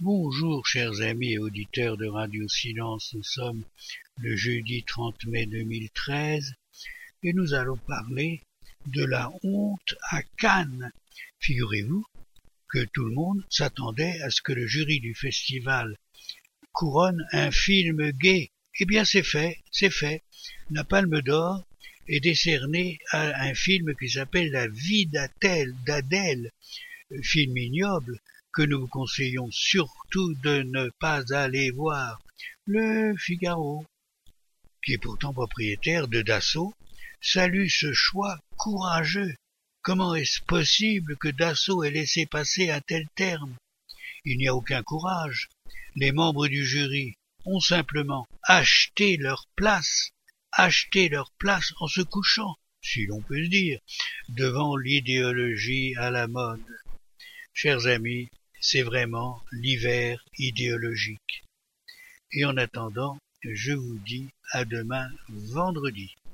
Bonjour chers amis et auditeurs de Radio Silence, nous sommes le jeudi 30 mai 2013 et nous allons parler de la honte à Cannes. Figurez-vous que tout le monde s'attendait à ce que le jury du festival couronne un film gay. Eh bien c'est fait. La Palme d'Or est décernée à un film qui s'appelle La vie d'Adèle, film ignoble que nous vous conseillons surtout de ne pas aller voir. Le Figaro, qui est pourtant propriétaire de Dassault, salue ce choix courageux. Comment est-ce possible que Dassault ait laissé passer un tel terme? Il n'y a aucun courage. Les membres du jury ont simplement acheté leur place en se couchant, si l'on peut se dire, devant l'idéologie à la mode. Chers amis, c'est vraiment l'hiver idéologique. Et en attendant, je vous dis à demain vendredi.